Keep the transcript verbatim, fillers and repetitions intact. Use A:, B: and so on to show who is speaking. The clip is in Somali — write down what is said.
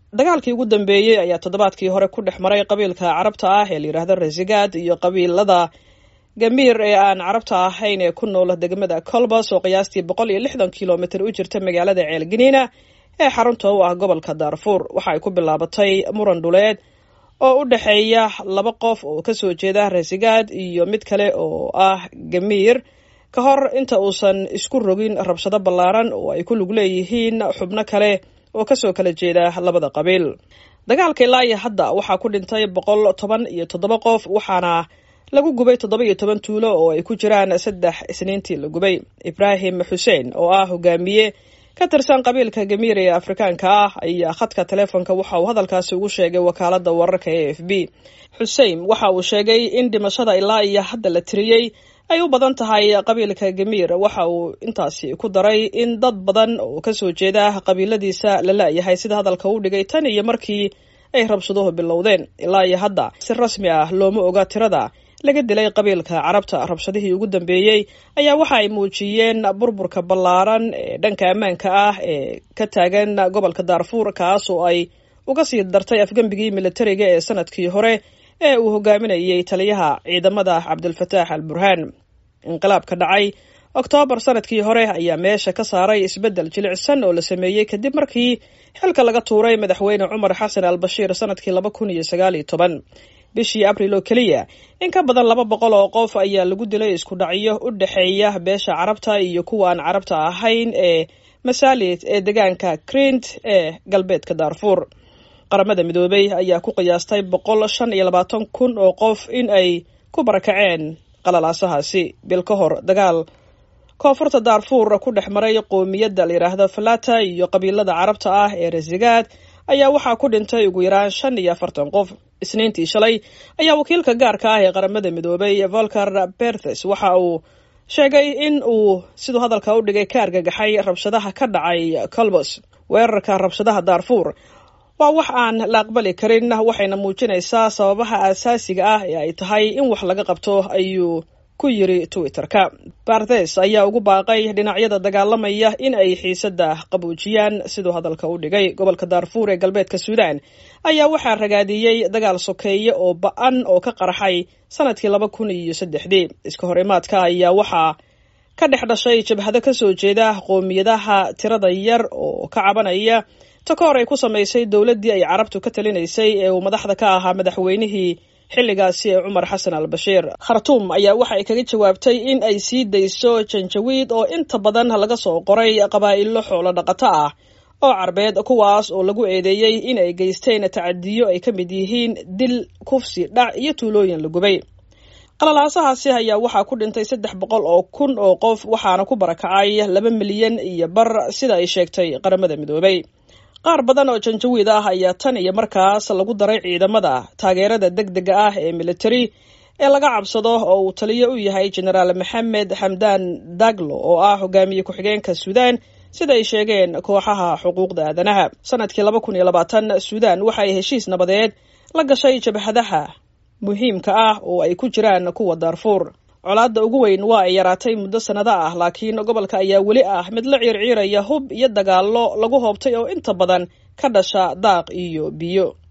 A: dagaalkii ugu dambeeyey ayaa toddobaadkii hore ku dhex maray qabiilka carabta ah ee la yidhaahdo Rezigaad iyo qabiilada Gamir ee aan carabta ahayn ee ku nool degmada Kolbas oo qiyaastii boqol iyo lixdan kiiloomitir u jirta magaalada Ceel Giniina ee xarunta u ah gobolka Darfur. Waxa ay ku bilaabatay muran dhuleed oo u dhaxeeya laba qof oo ka soo jeeda Rezigaad iyo mid kale oo ah Gamir ka hor inta uusan isku rogin rabshado ballaaran oo ay ku lug leeyihiin xubno kale oo ka soo kala jeeda labada qabiil. Dagaalka ilaa iyo hadda waxaa ku dhintay boqol toban iyo toddoba qof, waxaana lagu gubay toddoba iyo toban tuulo oo ay ku jiraan saddex isniintii la gubay. Ibrahim Hussein oo ah hogaamiye ka tirsan qabiilka Gamir ee Afrikaanka ah ayaa khadka telefoonka waxa uu hadalkaasi ugu sheegay wakaaladda wararka ee A F B. Hussein waxa uu sheegay in dhimashada ilaa iyo hadda la tiriyey ay u badan tahay qabiilka Gamir. Waxa uu intaasi ku daray in dad badan oo ka soo jeeda qabiiladiisa la laayahay sida hadalka uu dhigay tan iyo markii ay rabshaduhu bilowdeen. Ilaa iyo hadda si rasmi ah looma oga tirada laga dilay qabiilka carabta. Rabshadihii ugu dambeeyey ayaa waxa ay muujiyeen burburka ballaaran ee dhanka ammaanka ah ee ka taagan gobolka Darfur, kaas oo ay uga sii dartay afgembigii militariga ee sanadkii hore ee uu hogaaminayay taliyaha ciidamada Cabdulfataax al-Burhaan. Inqilaabka dhacay Oktoobar sanadkii hore ayaa meesha ka saaray isbeddel jilicsan oo la sameeyey kadib markii xilka laga tuuray madaxweyne Cumar Xasan al-Bashiir sanadkii laba kun iyo sagaal iyo toban. Bishii Abriil oo keliya in ka badan laba boqol oo qof ayaa lagu dilay isku dhacyo u dhaxeeya beesha carabta iyo kuwa aan carabta ahayn ee Masaalid ee deegaanka Krint ee galbeedka Darfur. Qaramada Midoobay ayaa ku qiyaastay boqol shan iyo labaatan kun oo qof in ay ku barakaceen qalalaasahaasi. Bil ka hor dagaal koonfurta Darfur ku dhex maray qoomiyadda la yiraahdo Falata iyo qabiilada carabta ah ee Rezigaad ayaa waxaa ku dhintay ugu yaraan shan iyo afartan qof. Isniintii shalay ayaa wakiilka gaarka ah ee Qaramada Midoobay Volker Perthes waxa uu sheegay in uu sidoo hadalka u dhigay ka argagaxay rabshadaha ka dhacay Kolbas. Weerarka rabshadaha Darfur waa wax aan la aqbali karin, waxayna muujinaysaa sababaha asaasiga ah ee ay tahay in wax laga qabto, ayuu ku yiri Twitter-ka. Perthes ayaa ugu baaqay dhinacyada dagaalamaya in ay xiisadda qaboojiyaan sidoo hadalka u dhigay. Gobolka Darfur ee galbeedka Suudaan ayaa waxaa ragaadiyey dagaal sokeeye oo ba'an oo ka qarxay sanadkii laba kun iyo saddexdii. Iska horimaadka ayaa waxaa ka dhex dhashay jabhado ka soo jeeda qoomiyadaha tirada yar oo ka cabanaya takoor ay ku samaysay dowladdii ay carabtu ka talinaysay ee uu madaxda ka ahaa madaxweynihii xilligaasi ee Cumar Xasan al-Bashiir. Khartoum ayaa waxa ay kaga jawaabtay in ay sii dayso janjawiid oo inta badan laga soo qoray qabaa'ilo xoolo dhaqato ah oo carbeed, kuwaas oo lagu eedeeyey in ay geysteen tacadiyo ay ka mid yihiin dil, kufsi, dhac iyo tuulooyin la gubay. Qalalaasahaasi ayaa waxaa ku dhintay saddex boqol oo kun oo qof, waxaana ku barakacay laba milyan iyo bar sida ay sheegtay Qaramada Midoobay. Qaar badan oo janjawiid ah ayaa tan iyo markaas lagu daray ciidamada taageerada degdega ah ee military ee laga cabsado oo uu taliye u yahay Generaal Maxamed Hamdan Daglo oo ah hogaamiye ku-xigeenka Suudaan, sida ay sheegeen kooxaha xuquuqda aadanaha. Sanadkii laba kun iyo labaatan Suudaan waxa ay heshiis nabadeed la gashay jabhadaha muhiimka ah oo ay ku jiraan kuwa Darfur. Colaadda ugu weyn waa ay yaraatay muddo sanado ah, laakiin gobolka ayaa weli ah mid la ciirciiraya hub iyo dagaallo lagu hoobtay oo inta badan ka dhasha daaq iyo biyo.